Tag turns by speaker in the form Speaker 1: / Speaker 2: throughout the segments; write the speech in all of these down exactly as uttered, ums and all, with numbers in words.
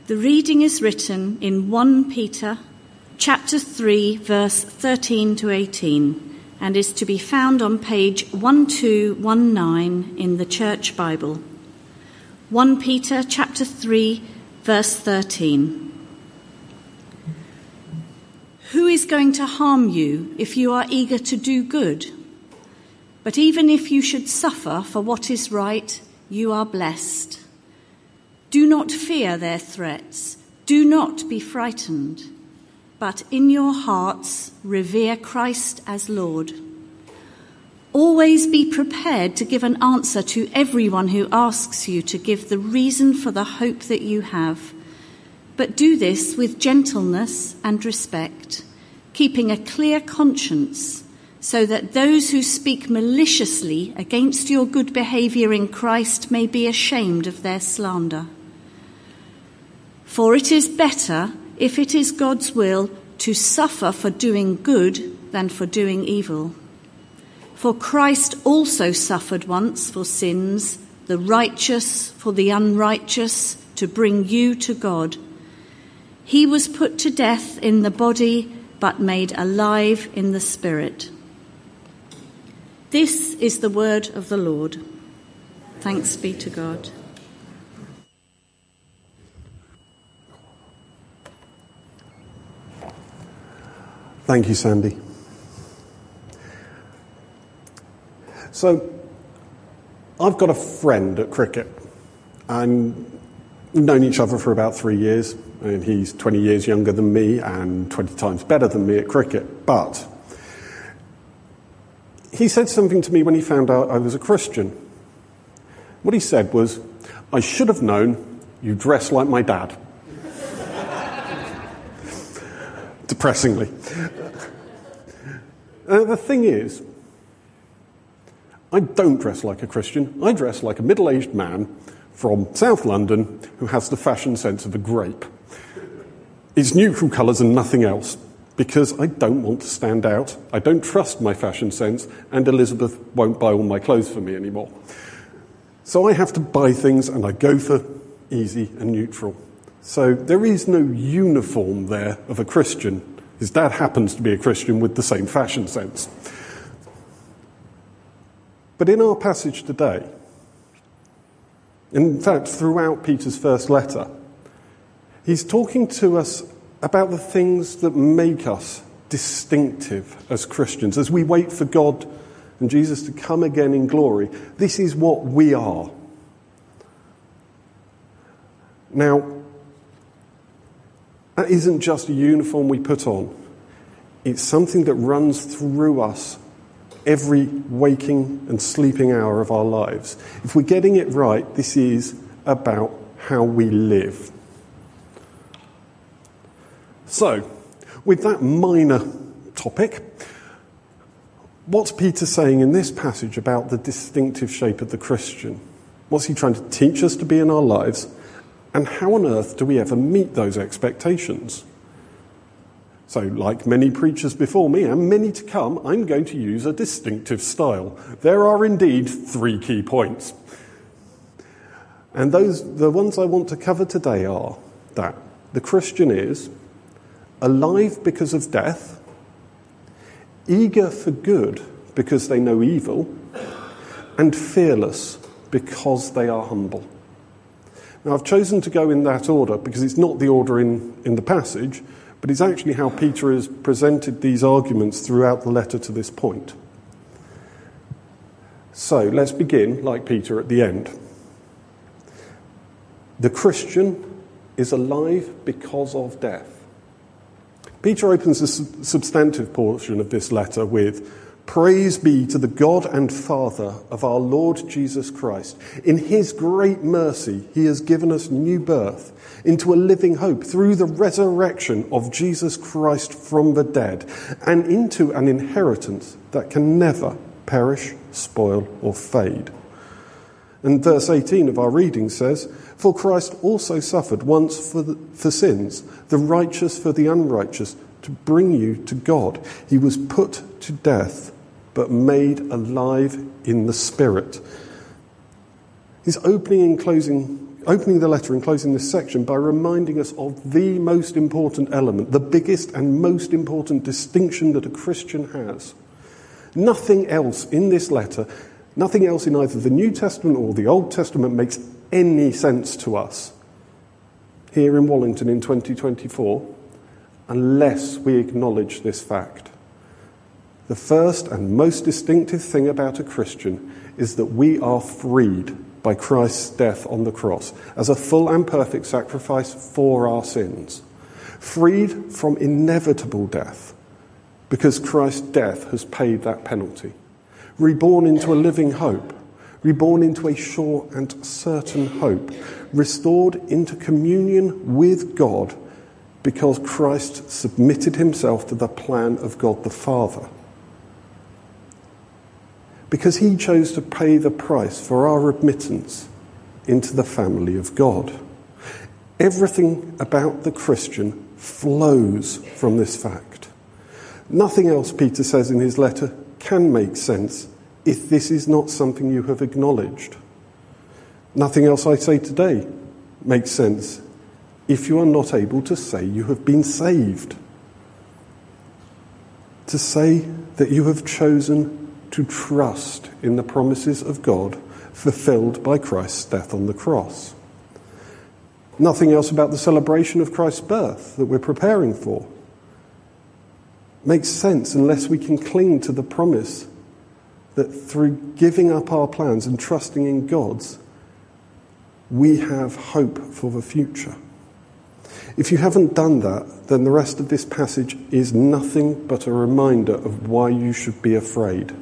Speaker 1: The reading is written in First Peter chapter three, verse thirteen to eighteen, and is to be found on page twelve nineteen in the Church Bible. First Peter chapter three, verse thirteen. Who is going to harm you if you are eager to do good? But even if you should suffer for what is right, you are blessed. Do not fear their threats. Do not be frightened. But in your hearts, revere Christ as Lord. Always be prepared to give an answer to everyone who asks you to give the reason for the hope that you have. But do this with gentleness and respect, keeping a clear conscience, so that those who speak maliciously against your good behaviour in Christ may be ashamed of their slander. For it is better, if it is God's will, to suffer for doing good than for doing evil. For Christ also suffered once for sins, the righteous for the unrighteous, to bring you to God. He was put to death in the body, but made alive in the spirit. This is the word of the Lord. Thanks be to God.
Speaker 2: Thank you, Sandy. So, I've got a friend at cricket, and we've known each other for about three years, and he's twenty years younger than me and twenty times better than me at cricket. But he said something to me when he found out I was a Christian. What he said was, "I should have known you dress like my dad." Depressingly. Uh, the thing is, I don't dress like a Christian. I dress like a middle-aged man from South London who has the fashion sense of a grape. It's neutral colours and nothing else, because I don't want to stand out. I don't trust my fashion sense, and Elizabeth won't buy all my clothes for me anymore. So I have to buy things, and I go for easy and neutral. So there is no uniform there of a Christian. His dad happens to be a Christian with the same fashion sense. But in our passage today, in fact throughout Peter's first letter, he's talking to us about the things that make us distinctive as Christians. As we wait for God and Jesus to come again in glory, this is what we are. Now, that isn't just a uniform we put on. It's something that runs through us every waking and sleeping hour of our lives. If we're getting it right, this is about how we live. So, with that minor topic, what's Peter saying in this passage about the distinctive shape of the Christian? What's he trying to teach us to be in our lives? And how on earth do we ever meet those expectations? So, like many preachers before me, and many to come, I'm going to use a distinctive style. There are indeed three key points. And those, the ones I want to cover today are that the Christian is alive because of death, eager for good because they know evil, and fearless because they are humble. Now, I've chosen to go in that order because it's not the order in, in the passage, but it's actually how Peter has presented these arguments throughout the letter to this point. So, let's begin, like Peter, at the end. The Christian is alive because of death. Peter opens the substantive portion of this letter with, "Praise be to the God and Father of our Lord Jesus Christ. In his great mercy, he has given us new birth into a living hope through the resurrection of Jesus Christ from the dead, and into an inheritance that can never perish, spoil, or fade." And verse eighteen of our reading says, "For Christ also suffered once for, the, for sins, the righteous for the unrighteous, to bring you to God. He was put to death, but made alive in the Spirit." His opening and closing opening the letter and closing this section by reminding us of the most important element, the biggest and most important distinction that a Christian has. Nothing else in this letter, nothing else in either the New Testament or the Old Testament makes any sense to us here in Wallington in twenty twenty-four unless we acknowledge this fact. The first and most distinctive thing about a Christian is that we are freed by Christ's death on the cross as a full and perfect sacrifice for our sins. Freed from inevitable death because Christ's death has paid that penalty. Reborn into a living hope. Reborn into a sure and certain hope. Restored into communion with God because Christ submitted himself to the plan of God the Father. Because he chose to pay the price for our admittance into the family of God. Everything about the Christian flows from this fact. Nothing else, Peter says in his letter, can make sense if this is not something you have acknowledged. Nothing else I say today makes sense if you are not able to say you have been saved. To say that you have chosen to trust in the promises of God fulfilled by Christ's death on the cross. Nothing else about the celebration of Christ's birth that we're preparing for makes sense unless we can cling to the promise that through giving up our plans and trusting in God's, we have hope for the future. If you haven't done that, then the rest of this passage is nothing but a reminder of why you should be afraid.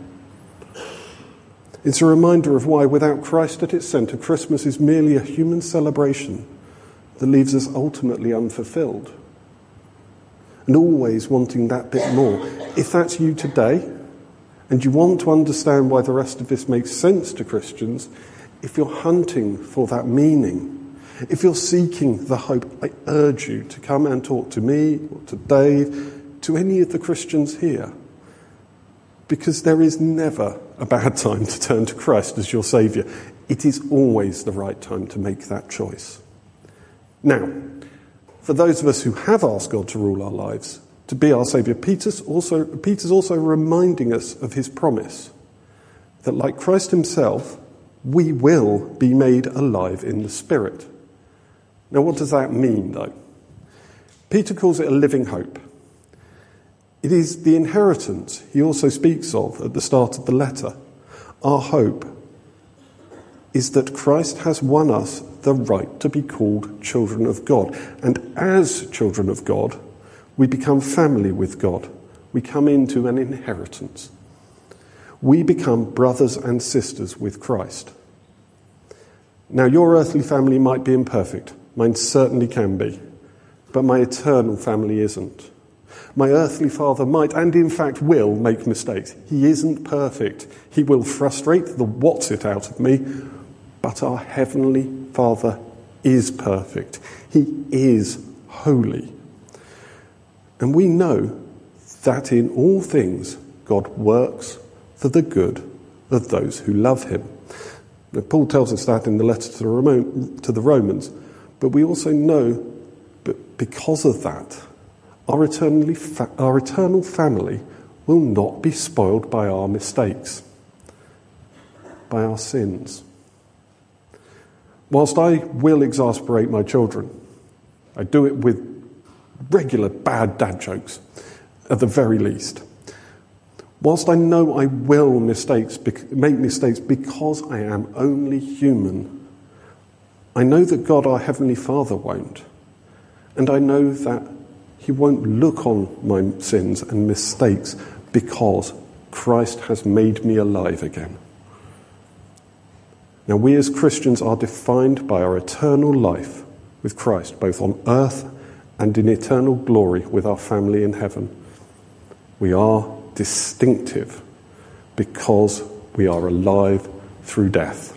Speaker 2: It's a reminder of why, without Christ at its centre, Christmas is merely a human celebration that leaves us ultimately unfulfilled and always wanting that bit more. If that's you today, and you want to understand why the rest of this makes sense to Christians, if you're hunting for that meaning, if you're seeking the hope, I urge you to come and talk to me, or to Dave, to any of the Christians here. Because there is never a bad time to turn to Christ as your Saviour. It is always the right time to make that choice. Now, for those of us who have asked God to rule our lives, to be our Saviour, Peter's also, Peter's also reminding us of his promise that like Christ himself, we will be made alive in the Spirit. Now, what does that mean, though? Peter calls it a living hope. It is the inheritance he also speaks of at the start of the letter. Our hope is that Christ has won us the right to be called children of God. And as children of God, we become family with God. We come into an inheritance. We become brothers and sisters with Christ. Now, your earthly family might be imperfect. Mine certainly can be. But my eternal family isn't. My earthly father might, and in fact will, make mistakes. He isn't perfect. He will frustrate the what's it out of me. But our heavenly Father is perfect. He is holy. And we know that in all things God works for the good of those who love him. Now, Paul tells us that in the letter to the, Roman, to the Romans. But we also know that because of that, Our, eternally fa- our eternal family will not be spoiled by our mistakes, by our sins. Whilst I will exasperate my children, I do it with regular bad dad jokes, at the very least. Whilst I know I will mistakes, make mistakes because I am only human, I know that God, our Heavenly Father, won't. And I know that he won't look on my sins and mistakes because Christ has made me alive again. Now, we as Christians are defined by our eternal life with Christ, both on earth and in eternal glory with our family in heaven. We are distinctive because we are alive through death.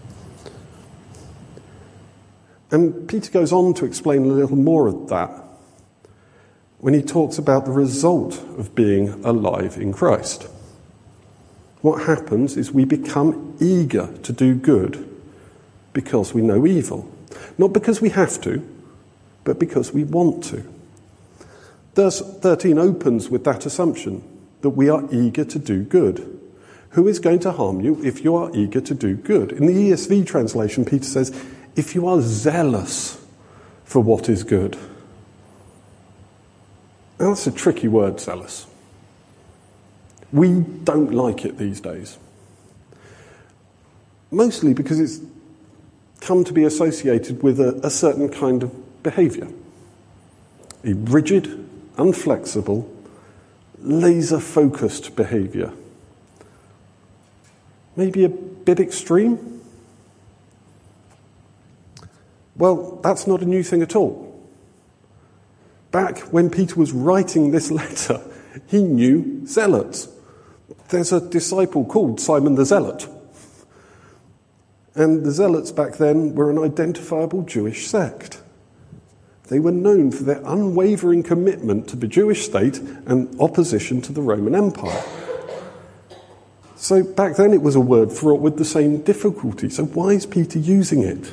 Speaker 2: And Peter goes on to explain a little more of that when he talks about the result of being alive in Christ. What happens is we become eager to do good because we know evil. Not because we have to, but because we want to. Verse thirteen opens with that assumption that we are eager to do good. Who is going to harm you if you are eager to do good? In the E S V translation, Peter says, if you are zealous for what is good. Now, that's a tricky word, zealous. We don't like it these days. Mostly because it's come to be associated with a, a certain kind of behaviour. A rigid, unflexible, laser-focused behaviour. Maybe a bit extreme? Well, that's not a new thing at all. Back when Peter was writing this letter, he knew zealots. There's a disciple called Simon the Zealot. And the Zealots back then were an identifiable Jewish sect. They were known for their unwavering commitment to the Jewish state and opposition to the Roman Empire. So back then it was a word fraught with the same difficulty. So why is Peter using it?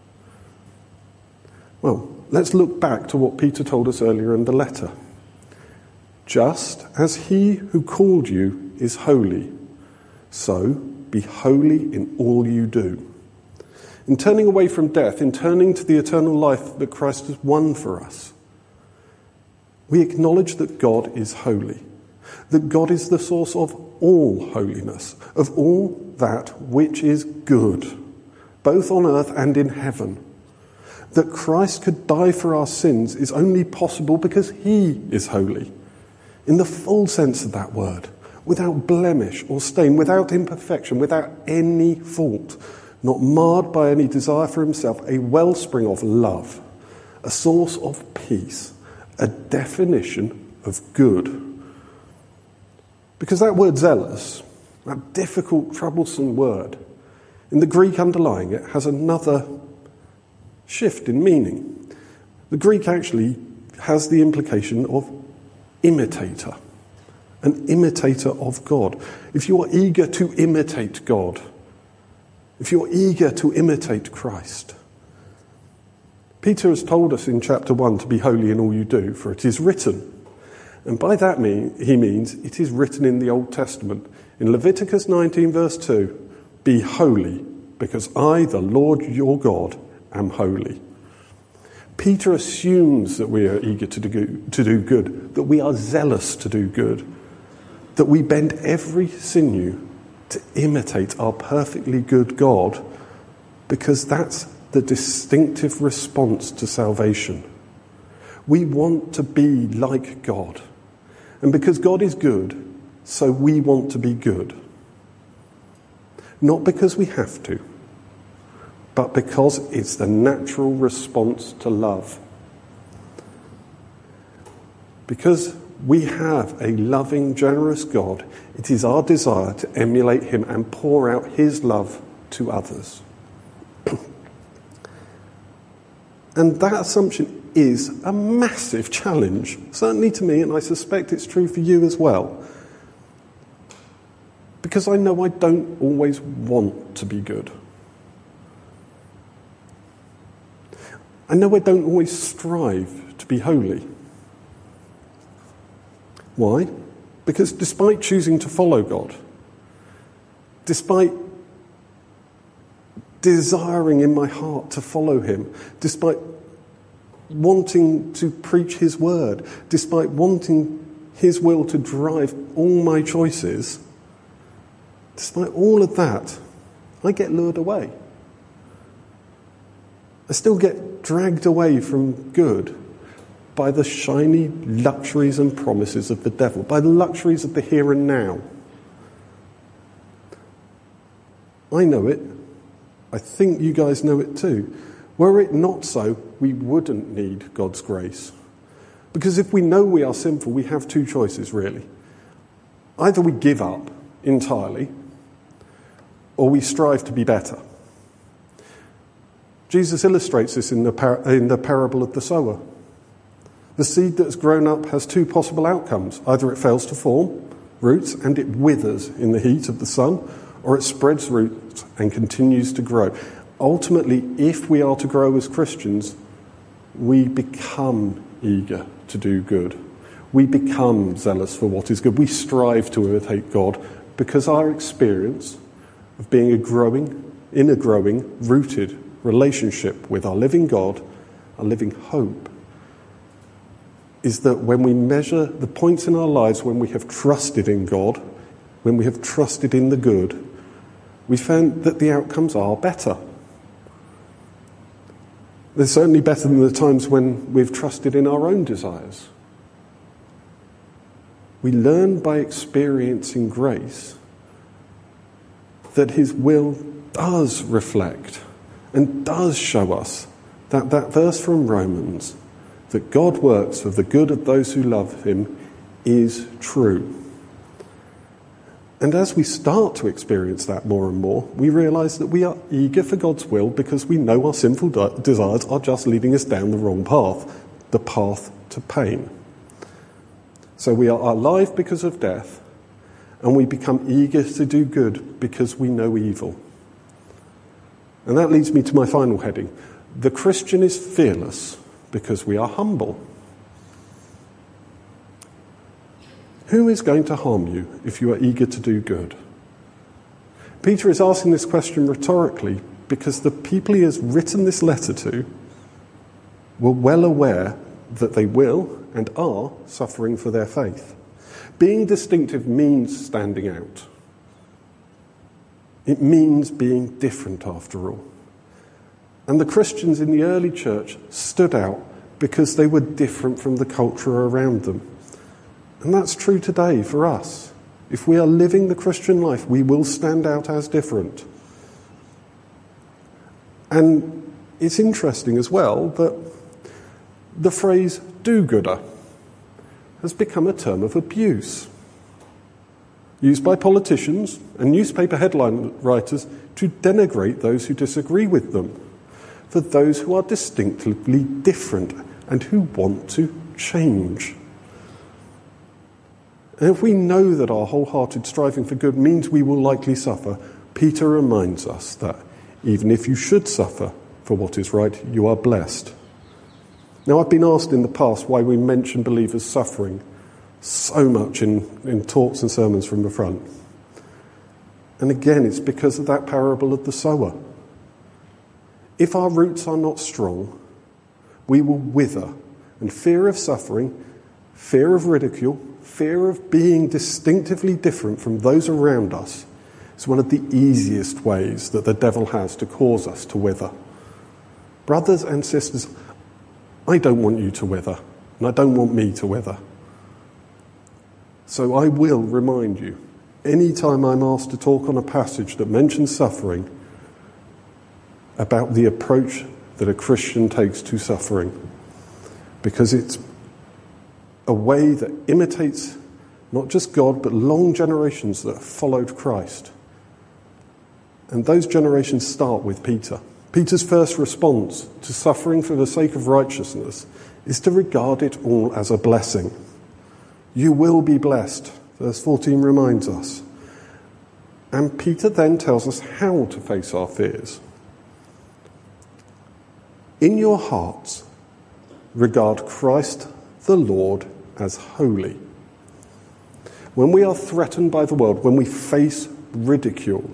Speaker 2: Well, let's look back to what Peter told us earlier in the letter. Just as he who called you is holy, so be holy in all you do. In turning away from death, in turning to the eternal life that Christ has won for us, we acknowledge that God is holy, that God is the source of all holiness, of all that which is good, both on earth and in heaven. That Christ could die for our sins is only possible because he is holy, in the full sense of that word, without blemish or stain, without imperfection, without any fault, not marred by any desire for himself, a wellspring of love, a source of peace, a definition of good. Because that word zealous, that difficult, troublesome word, in the Greek underlying it has another shift in meaning. The Greek actually has the implication of imitator, an imitator of God. If you are eager to imitate God, if you are eager to imitate Christ. Peter has told us in chapter one to be holy in all you do, for it is written. And by that mean, he means it is written in the Old Testament. In Leviticus nineteen verse two, be holy, because I, the Lord your God, am holy. Peter assumes that we are eager to do, to do good, that we are zealous to do good, that we bend every sinew to imitate our perfectly good God, because that's the distinctive response to salvation. We want to be like God. And because God is good, so we want to be good. Not because we have to, but because it's the natural response to love. Because we have a loving, generous God, it is our desire to emulate him and pour out his love to others. And that assumption is a massive challenge, certainly to me, and I suspect it's true for you as well. Because I know I don't always want to be good. I know I don't always strive to be holy. Why? Because despite choosing to follow God, despite desiring in my heart to follow him, despite wanting to preach his word, despite wanting his will to drive all my choices, despite all of that, I get lured away. I still get dragged away from good by the shiny luxuries and promises of the devil, by the luxuries of the here and now. I know it. I think you guys know it too. Were it not so, we wouldn't need God's grace. Because if we know we are sinful, we have two choices, really. Either we give up entirely, or we strive to be better. Jesus illustrates this in the, par- in the parable of the sower. The seed that's grown up has two possible outcomes. Either it fails to form roots and it withers in the heat of the sun, or it spreads roots and continues to grow. ultimately, if we are to grow as Christians, we become eager to do good. We become zealous for what is good. We strive to imitate God because our experience of being a growing, in a growing, rooted relationship with our living God, our living hope, is that when we measure the points in our lives when we have trusted in God, when we have trusted in the good, we found that the outcomes are better. They're certainly better than the times when we've trusted in our own desires. We learn by experiencing grace that his will does reflect and does show us that that verse from Romans, that God works for the good of those who love him, is true. And as we start to experience that more and more, we realise that we are eager for God's will because we know our sinful de- desires are just leading us down the wrong path, the path to pain. So we are alive because of death, and we become eager to do good because we know evil. And that leads me to my final heading. The Christian is fearless because we are humble. Who is going to harm you if you are eager to do good? Peter is asking this question rhetorically because the people he has written this letter to were well aware that they will and are suffering for their faith. Being distinctive means standing out. It means being different, after all. And the Christians in the early church stood out because they were different from the culture around them. And that's true today for us. If we are living the Christian life, we will stand out as different. And it's interesting as well that the phrase do-gooder has become a term of abuse, used by politicians and newspaper headline writers to denigrate those who disagree with them, for those who are distinctively different and who want to change. And if we know that our wholehearted striving for good means we will likely suffer, Peter reminds us that even if you should suffer for what is right, you are blessed. Now, I've been asked in the past why we mention believers suffering so much in, in talks and sermons from the front. And again, it's because of that parable of the sower. If our roots are not strong, we will wither, and fear of suffering, fear of ridicule, fear of being distinctively different from those around us is one of the easiest ways that the devil has to cause us to wither. Brothers and sisters, I don't want you to wither, and I don't want me to wither. So I will remind you, any time I'm asked to talk on a passage that mentions suffering, about the approach that a Christian takes to suffering, because it's a way that imitates not just God, but long generations that followed Christ. And those generations start with Peter. Peter's first response to suffering for the sake of righteousness is to regard it all as a blessing. You will be blessed, verse fourteen reminds us. And Peter then tells us how to face our fears. In your hearts, regard Christ the Lord as holy. When we are threatened by the world, when we face ridicule,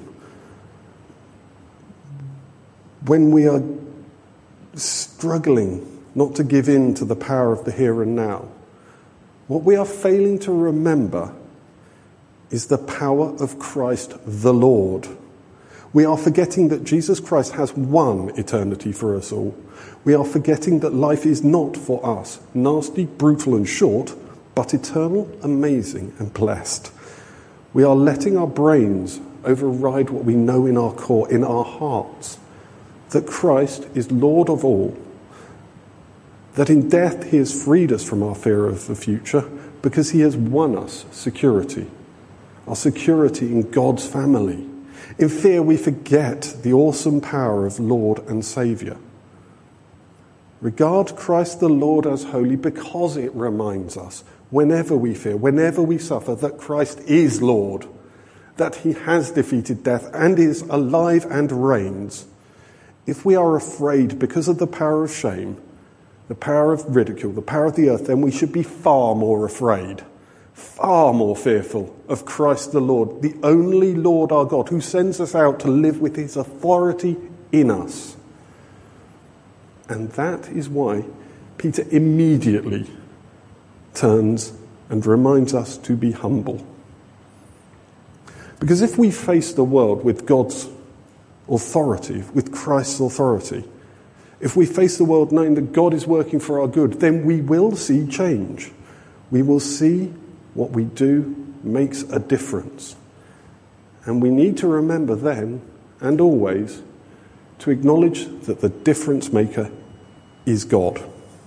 Speaker 2: when we are struggling not to give in to the power of the here and now, what we are failing to remember is the power of Christ the Lord. We are forgetting that Jesus Christ has won eternity for us all. We are forgetting that life is not for us nasty, brutal and short, but eternal, amazing and blessed. We are letting our brains override what we know in our core, in our hearts, that Christ is Lord of all, that in death he has freed us from our fear of the future because he has won us security, our security in God's family. In fear, we forget the awesome power of Lord and Saviour. Regard Christ the Lord as holy because it reminds us, whenever we fear, whenever we suffer, that Christ is Lord, that he has defeated death and is alive and reigns. if we are afraid because of the power of shame, the power of ridicule, the power of the earth, then we should be far more afraid, far more fearful of Christ the Lord, the only Lord our God, who sends us out to live with his authority in us. And that is why Peter immediately turns and reminds us to be humble. Because if we face the world with God's authority, with Christ's authority, if we face the world knowing that God is working for our good, then we will see change. We will see what we do makes a difference. And we need to remember then and always to acknowledge that the difference maker is God.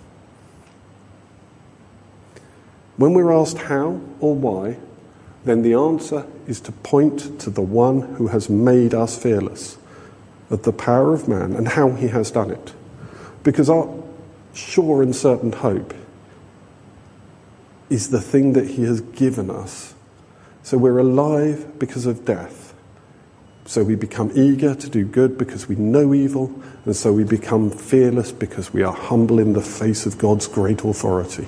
Speaker 2: When we're asked how or why, then the answer is to point to the one who has made us fearless of the power of man and how he has done it. Because our sure and certain hope is the thing that he has given us. So we're alive because of death. So we become eager to do good because we know evil. And so we become fearless because we are humble in the face of God's great authority.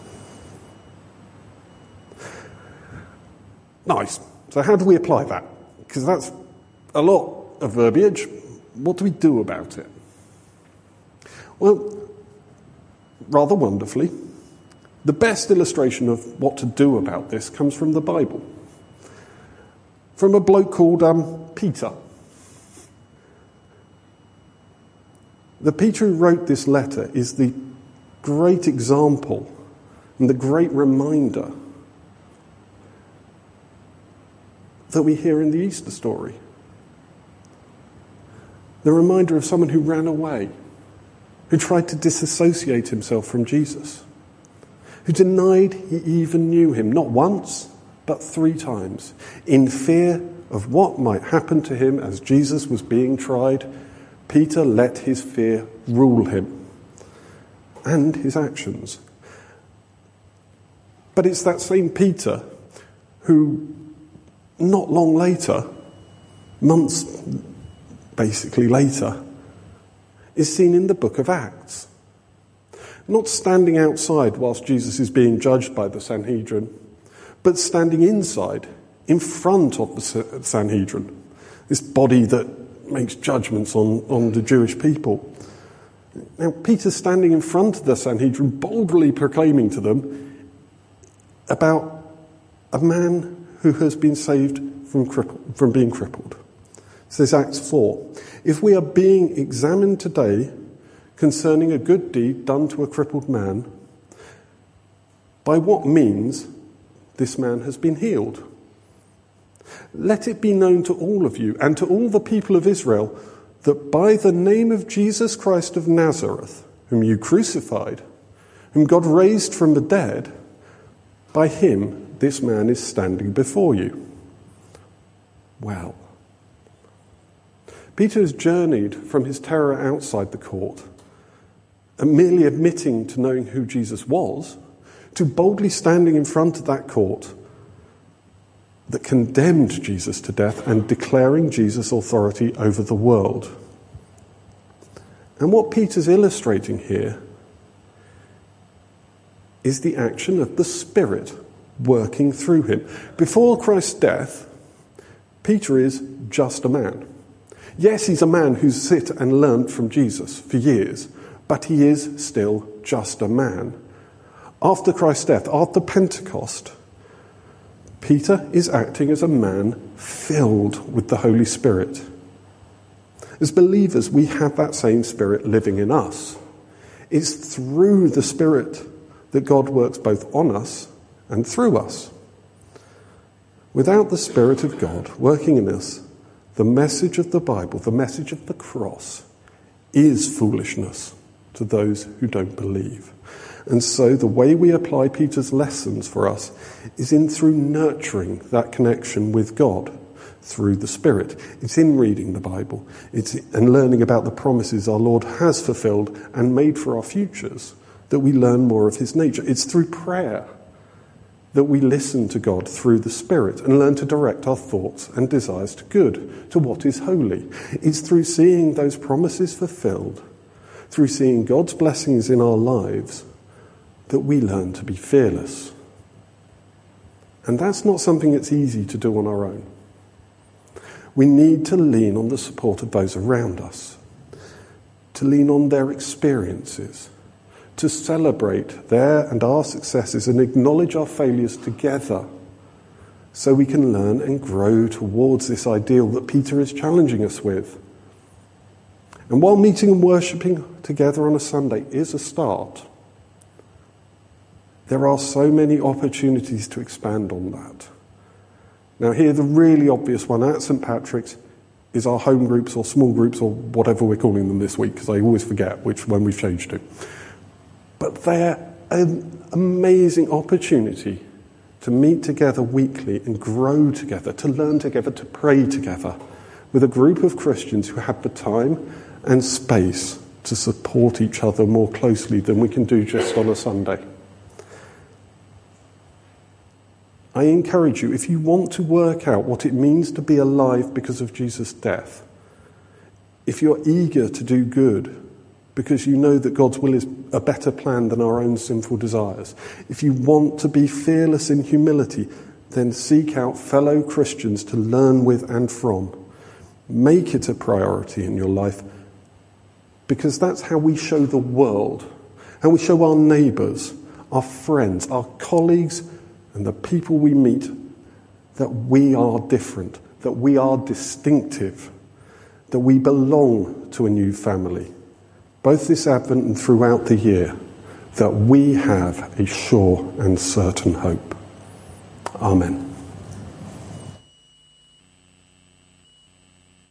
Speaker 2: Nice. So how do we apply that? Because that's a lot of verbiage. What do we do about it? Well, rather wonderfully, the best illustration of what to do about this comes from the Bible. From a bloke called um, Peter. The Peter who wrote this letter is the great example and the great reminder that we hear in the Easter story. The reminder of someone who ran away, who tried to disassociate himself from Jesus, who denied he even knew him, not once, but three times, in fear of what might happen to him as Jesus was being tried. Peter let his fear rule him and his actions. But it's that same Peter who, not long later, months basically later, is seen in the book of Acts. Not standing outside whilst Jesus is being judged by the Sanhedrin, but standing inside, in front of the Sanhedrin, this body that makes judgments on, on the Jewish people. Now, Peter's standing in front of the Sanhedrin, boldly proclaiming to them about a man who has been saved from, cripple, from being crippled. It says Acts four, if we are being examined today concerning a good deed done to a crippled man, by what means this man has been healed? Let it be known to all of you and to all the people of Israel that by the name of Jesus Christ of Nazareth, whom you crucified, whom God raised from the dead, by him this man is standing before you. Well, Peter has journeyed from his terror outside the court and merely admitting to knowing who Jesus was, to boldly standing in front of that court that condemned Jesus to death and declaring Jesus' authority over the world. And what Peter's illustrating here is the action of the Spirit working through him. Before Christ's death, Peter is just a man. Yes, he's a man who's sit and learnt from Jesus for years, but he is still just a man. After Christ's death, after Pentecost, Peter is acting as a man filled with the Holy Spirit. As believers, we have that same Spirit living in us. It's through the Spirit that God works both on us and through us. Without the Spirit of God working in us, the message of the Bible, the message of the cross, is foolishness to those who don't believe. And so the way we apply Peter's lessons for us is in through nurturing that connection with God through the Spirit. It's in reading the Bible. It's in learning about the promises our Lord has fulfilled and made for our futures that we learn more of his nature. It's through prayer that we listen to God through the Spirit and learn to direct our thoughts and desires to good, to what is holy. It's through seeing those promises fulfilled, through seeing God's blessings in our lives, that we learn to be fearless. And that's not something that's easy to do on our own. We need to lean on the support of those around us, to lean on their experiences, to celebrate their and our successes and acknowledge our failures together so we can learn and grow towards this ideal that Peter is challenging us with. And while meeting and worshipping together on a Sunday is a start, there are so many opportunities to expand on that. Now here, the really obvious one at St Patrick's is our home groups or small groups or whatever we're calling them this week, because I always forget which one we've changed to. But they're an amazing opportunity to meet together weekly and grow together, to learn together, to pray together with a group of Christians who have the time and space to support each other more closely than we can do just on a Sunday. I encourage you, if you want to work out what it means to be alive because of Jesus' death, if you're eager to do good because you know that God's will is a better plan than our own sinful desires, if you want to be fearless in humility, then seek out fellow Christians to learn with and from. Make it a priority in your life, because that's how we show the world, how we show our neighbours, our friends, our colleagues, and the people we meet, that we are different, that we are distinctive, that we belong to a new family, both this Advent and throughout the year, that we have a sure and certain hope. Amen.